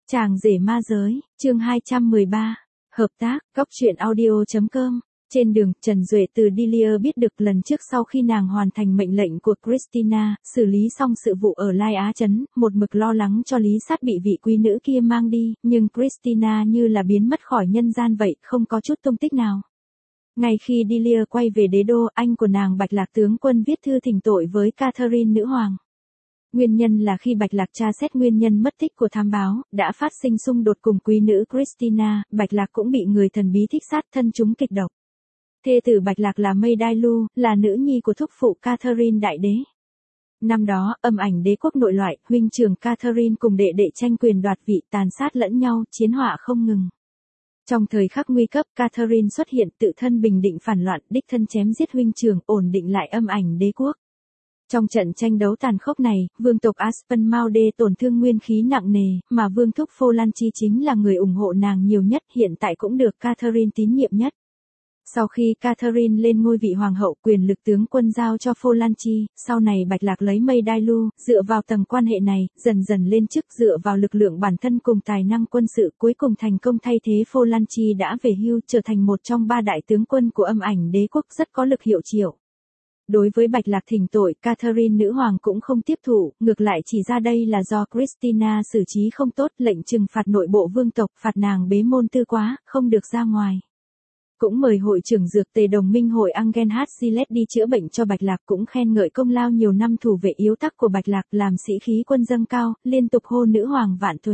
Chàng rể ma giới, chương 213. Hợp tác, góc truyện audio.com. Trên đường, Trần Duệ từ Delia biết được lần trước sau khi nàng hoàn thành mệnh lệnh của Christina, xử lý xong sự vụ ở Lai Á Trấn, một mực lo lắng cho Lý Sát bị vị quý nữ kia mang đi, nhưng Christina như là biến mất khỏi nhân gian vậy, không có chút tung tích nào. Ngay khi Delia quay về đế đô, anh của nàng Bạch Lạc tướng quân viết thư thỉnh tội với Catherine nữ hoàng. Nguyên nhân là khi Bạch Lạc tra xét nguyên nhân mất tích của thám báo, đã phát sinh xung đột cùng quý nữ Christina, Bạch Lạc cũng bị người thần bí thích sát thân chúng kịch độc. Thê tử Bạch Lạc là Mây Đai Lu, là nữ nhi của thúc phụ Catherine đại đế. Năm đó, âm ảnh đế quốc nội loại, huynh trưởng Catherine cùng đệ đệ tranh quyền đoạt vị, tàn sát lẫn nhau, chiến họa không ngừng. Trong thời khắc nguy cấp, Catherine xuất hiện tự thân bình định phản loạn, đích thân chém giết huynh trưởng, ổn định lại âm ảnh đế quốc. Trong trận tranh đấu tàn khốc này, vương tộc Aspinmaude tổn thương nguyên khí nặng nề, mà vương thúc Pholanchi chính là người ủng hộ nàng nhiều nhất, hiện tại cũng được Catherine tín nhiệm nhất. Sau khi Catherine lên ngôi vị hoàng hậu, quyền lực tướng quân giao cho Pholanchi, sau này Bạch Lạc lấy Mây Đai Lu, dựa vào tầng quan hệ này, dần dần lên chức, dựa vào lực lượng bản thân cùng tài năng quân sự, cuối cùng thành công thay thế Pholanchi đã về hưu, trở thành một trong ba đại tướng quân của âm ảnh đế quốc, rất có lực hiệu triệu. Đối với Bạch Lạc thỉnh tội, Catherine nữ hoàng cũng không tiếp thụ, ngược lại chỉ ra đây là do Christina xử trí không tốt, lệnh trừng phạt nội bộ vương tộc, phạt nàng bế môn tư quá, không được ra ngoài. Cũng mời hội trưởng dược tề đồng minh hội Angenhat Gillette đi chữa bệnh cho Bạch Lạc, cũng khen ngợi công lao nhiều năm thủ vệ yếu tắc của Bạch Lạc, làm sĩ khí quân dâng cao, liên tục hô nữ hoàng vạn tuế.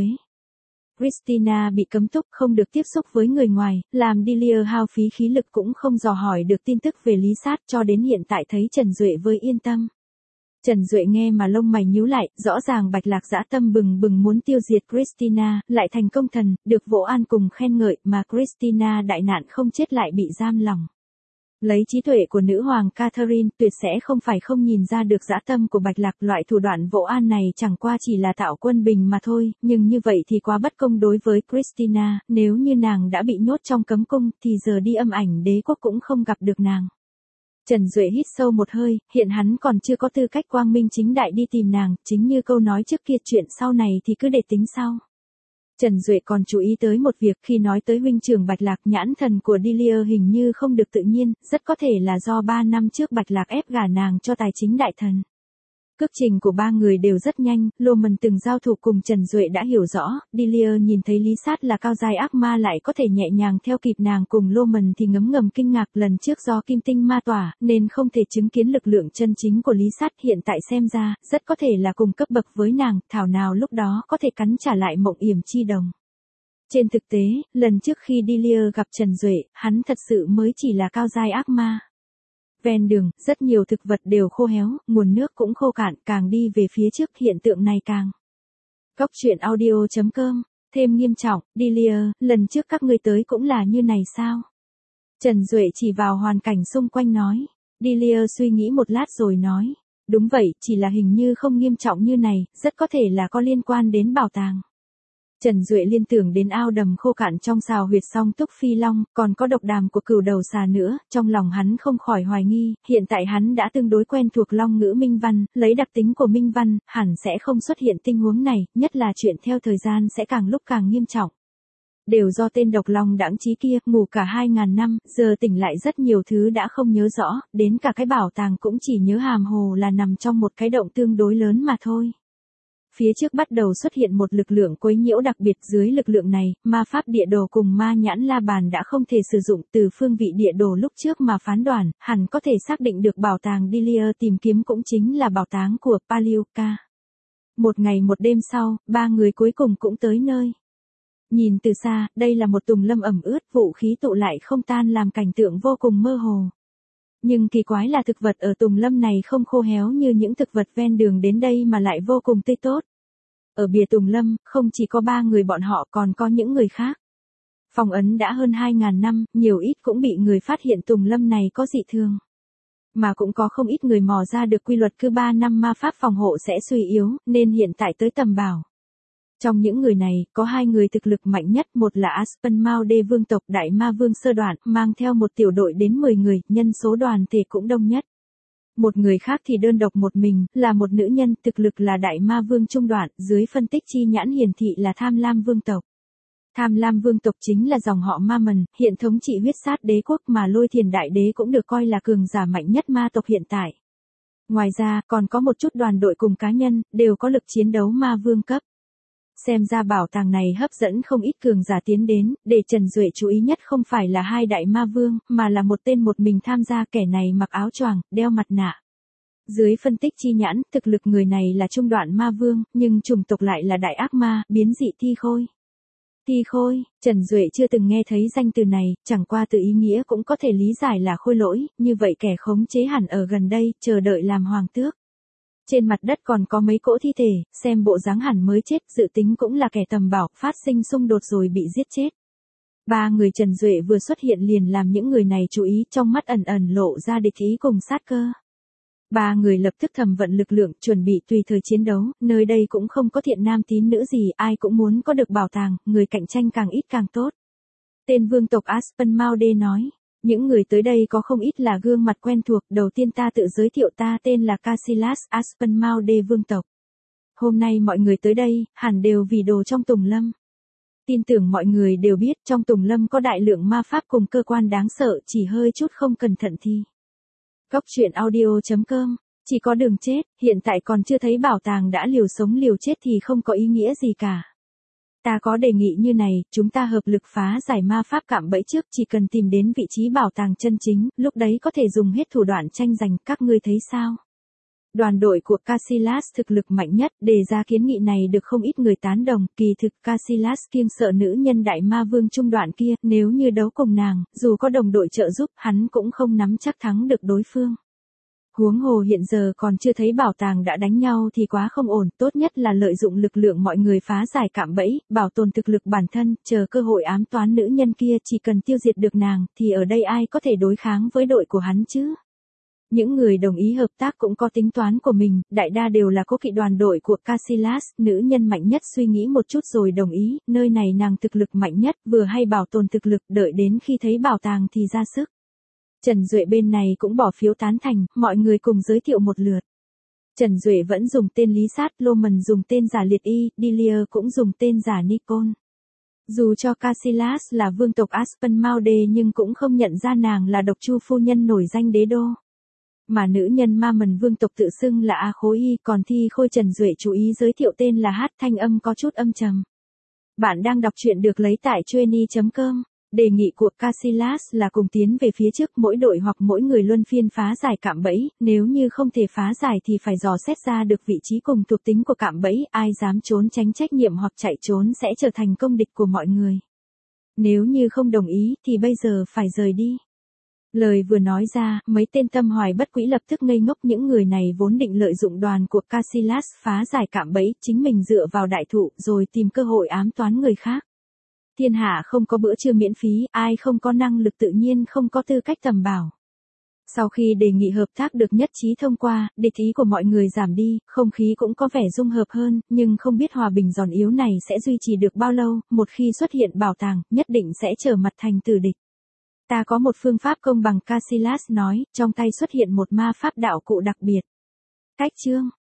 Christina bị cấm túc, không được tiếp xúc với người ngoài, làm Delia hao phí khí lực, cũng không dò hỏi được tin tức về Lý Sát, cho đến hiện tại thấy Trần Duệ với yên tâm. Trần Duệ nghe mà lông mày nhíu lại, rõ ràng Bạch Lạc dã tâm bừng bừng muốn tiêu diệt Christina, lại thành công thần, được vỗ an cùng khen ngợi, mà Christina đại nạn không chết lại bị giam lòng. Lấy trí tuệ của nữ hoàng Catherine, tuyệt sẽ không phải không nhìn ra được dã tâm của Bạch Lạc, loại thủ đoạn vỗ an này chẳng qua chỉ là tạo quân bình mà thôi, nhưng như vậy thì quá bất công đối với Christina, nếu như nàng đã bị nhốt trong cấm cung, thì giờ đi âm ảnh đế quốc cũng không gặp được nàng. Trần Duệ hít sâu một hơi, hiện hắn còn chưa có tư cách quang minh chính đại đi tìm nàng, chính như câu nói trước kia, chuyện sau này thì cứ để tính sau. Trần Duệ còn chú ý tới một việc, khi nói tới huynh trưởng Bạch Lạc, nhãn thần của Delia hình như không được tự nhiên, rất có thể là do 3 năm trước Bạch Lạc ép gả nàng cho tài chính đại thần. Cước trình của ba người đều rất nhanh, Loman từng giao thủ cùng Trần Duệ đã hiểu rõ, Delia nhìn thấy Lý Sát là cao giai ác ma lại có thể nhẹ nhàng theo kịp nàng cùng Loman thì ngấm ngầm kinh ngạc, lần trước do kim tinh ma tỏa, nên không thể chứng kiến lực lượng chân chính của Lý Sát, hiện tại xem ra, rất có thể là cùng cấp bậc với nàng, thảo nào lúc đó có thể cắn trả lại Mộng Yểm Chi Đồng. Trên thực tế, lần trước khi Delia gặp Trần Duệ, hắn thật sự mới chỉ là cao giai ác ma. Ven đường, rất nhiều thực vật đều khô héo, nguồn nước cũng khô cạn, càng đi về phía trước hiện tượng này càng. Góc truyện audio.com, thêm nghiêm trọng, Delia, lần trước các ngươi tới cũng là như này sao? Trần Duệ chỉ vào hoàn cảnh xung quanh nói. Delia suy nghĩ một lát rồi nói. Đúng vậy, chỉ là hình như không nghiêm trọng như này, rất có thể là có liên quan đến bảo tàng. Trần Duệ liên tưởng đến ao đầm khô cạn trong xào huyệt Song Túc Phi Long, còn có độc đàm của cừu đầu xà nữa, trong lòng hắn không khỏi hoài nghi, hiện tại hắn đã tương đối quen thuộc Long ngữ Minh Văn, lấy đặc tính của Minh Văn, hẳn sẽ không xuất hiện tình huống này, nhất là chuyện theo thời gian sẽ càng lúc càng nghiêm trọng. Đều do tên độc long đãng trí kia, ngủ cả 2000 năm, giờ tỉnh lại rất nhiều thứ đã không nhớ rõ, đến cả cái bảo tàng cũng chỉ nhớ hàm hồ là nằm trong một cái động tương đối lớn mà thôi. Phía trước bắt đầu xuất hiện một lực lượng quấy nhiễu đặc biệt, dưới lực lượng này, ma pháp địa đồ cùng ma nhãn la bàn đã không thể sử dụng, từ phương vị địa đồ lúc trước mà phán đoán, hẳn có thể xác định được bảo tàng Delia tìm kiếm cũng chính là bảo tàng của Paliuka. Một ngày một đêm sau, ba người cuối cùng cũng tới nơi. Nhìn từ xa, đây là một tùng lâm ẩm ướt, vũ khí tụ lại không tan làm cảnh tượng vô cùng mơ hồ. Nhưng kỳ quái là thực vật ở tùng lâm này không khô héo như những thực vật ven đường đến đây mà lại vô cùng tươi tốt. Ở bìa tùng lâm, không chỉ có 3 người bọn họ còn có những người khác. Phong ấn đã hơn 2000 năm, nhiều ít cũng bị người phát hiện tùng lâm này có dị thường. Mà cũng có không ít người mò ra được quy luật cứ 3 năm ma pháp phòng hộ sẽ suy yếu, nên hiện tại tới tầm bảo. Trong những người này, có 2 người thực lực mạnh nhất, một là Aspinmaude vương tộc Đại Ma Vương Sơ Đoạn, mang theo một tiểu đội đến 10 người, nhân số đoàn thể cũng đông nhất. Một người khác thì đơn độc một mình, là một nữ nhân, thực lực là đại ma vương trung đoạn, dưới phân tích chi nhãn hiển thị là tham lam vương tộc. Tham lam vương tộc chính là dòng họ Ma Mần, hiện thống trị huyết sát đế quốc mà Lôi Thiền Đại Đế cũng được coi là cường giả mạnh nhất ma tộc hiện tại. Ngoài ra, còn có một chút đoàn đội cùng cá nhân, đều có lực chiến đấu ma vương cấp. Xem ra bảo tàng này hấp dẫn không ít cường giả tiến đến, để Trần Duệ chú ý nhất không phải là hai đại ma vương, mà là một tên một mình tham gia, kẻ này mặc áo choàng, đeo mặt nạ. Dưới phân tích chi nhãn, thực lực người này là trung đoạn ma vương, nhưng chủng tộc lại là đại ác ma, biến dị thi khôi. Thi khôi, Trần Duệ chưa từng nghe thấy danh từ này, chẳng qua từ ý nghĩa cũng có thể lý giải là khôi lỗi, như vậy kẻ khống chế hẳn ở gần đây, chờ đợi làm hoàng tước. Trên mặt đất còn có mấy cỗ thi thể, xem bộ dáng hẳn mới chết, dự tính cũng là kẻ tầm bảo, phát sinh xung đột rồi bị giết chết. Ba người Trần Duệ vừa xuất hiện liền làm những người này chú ý, trong mắt ẩn ẩn lộ ra địch ý cùng sát cơ. Ba người lập tức thầm vận lực lượng, chuẩn bị tùy thời chiến đấu, nơi đây cũng không có thiện nam tín nữ gì, ai cũng muốn có được bảo tàng, người cạnh tranh càng ít càng tốt. Tên vương tộc Aspinmaude nói, những người tới đây có không ít là gương mặt quen thuộc, đầu tiên ta tự giới thiệu, ta tên là Casillas Aspinmaude vương tộc. Hôm nay mọi người tới đây, hẳn đều vì đồ trong Tùng Lâm. Tin tưởng mọi người đều biết trong Tùng Lâm có đại lượng ma pháp cùng cơ quan đáng sợ, chỉ hơi chút không cẩn thận thì. Cóc truyện audio.com, chỉ có đường chết, hiện tại còn chưa thấy bảo tàng đã liều sống liều chết thì không có ý nghĩa gì cả. Ta có đề nghị như này, chúng ta hợp lực phá giải ma pháp cạm bẫy trước, chỉ cần tìm đến vị trí bảo tàng chân chính, lúc đấy có thể dùng hết thủ đoạn tranh giành, các ngươi thấy sao? Đoàn đội của Casillas thực lực mạnh nhất, đề ra kiến nghị này được không ít người tán đồng, kỳ thực Casillas kiêng sợ nữ nhân đại ma vương trung đoạn kia, nếu như đấu cùng nàng, dù có đồng đội trợ giúp, hắn cũng không nắm chắc thắng được đối phương. Huống hồ hiện giờ còn chưa thấy bảo tàng đã đánh nhau thì quá không ổn, tốt nhất là lợi dụng lực lượng mọi người phá giải cạm bẫy, bảo tồn thực lực bản thân, chờ cơ hội ám toán nữ nhân kia, chỉ cần tiêu diệt được nàng, thì ở đây ai có thể đối kháng với đội của hắn chứ? Những người đồng ý hợp tác cũng có tính toán của mình, đại đa đều là cố kỵ đoàn đội của Casillas, nữ nhân mạnh nhất suy nghĩ một chút rồi đồng ý, nơi này nàng thực lực mạnh nhất, vừa hay bảo tồn thực lực, đợi đến khi thấy bảo tàng thì ra sức. Trần Duệ bên này cũng bỏ phiếu tán thành, mọi người cùng giới thiệu một lượt. Trần Duệ vẫn dùng tên Lý Sát, Loman dùng tên giả Liệt Y, Delia cũng dùng tên giả Nicole. Dù cho Casillas là vương tộc Aspinmaude nhưng cũng không nhận ra nàng là độc chu phu nhân nổi danh đế đô. Mà nữ nhân Ma Mần vương tộc tự xưng là A Khối Y, còn thi khôi Trần Duệ chú ý giới thiệu tên là Hát, thanh âm có chút âm trầm. Bạn đang đọc truyện được lấy tại Chueny.com. Đề nghị của Casillas là cùng tiến về phía trước, mỗi đội hoặc mỗi người luân phiên phá giải cạm bẫy, nếu như không thể phá giải thì phải dò xét ra được vị trí cùng thuộc tính của cạm bẫy, ai dám trốn tránh trách nhiệm hoặc chạy trốn sẽ trở thành công địch của mọi người. Nếu như không đồng ý thì bây giờ phải rời đi. Lời vừa nói ra, mấy tên tâm hoài bất quỹ lập tức ngây ngốc, những người này vốn định lợi dụng đoàn của Casillas phá giải cạm bẫy, chính mình dựa vào đại thụ rồi tìm cơ hội ám toán người khác. Thiên hạ không có bữa trưa miễn phí, ai không có năng lực tự nhiên không có tư cách tầm bảo. Sau khi đề nghị hợp tác được nhất trí thông qua, địch ý của mọi người giảm đi, không khí cũng có vẻ dung hợp hơn, nhưng không biết hòa bình giòn yếu này sẽ duy trì được bao lâu, một khi xuất hiện bảo tàng, nhất định sẽ trở mặt thành tử địch. Ta có một phương pháp công bằng, Casillas nói, trong tay xuất hiện một ma pháp đạo cụ đặc biệt. Cách chương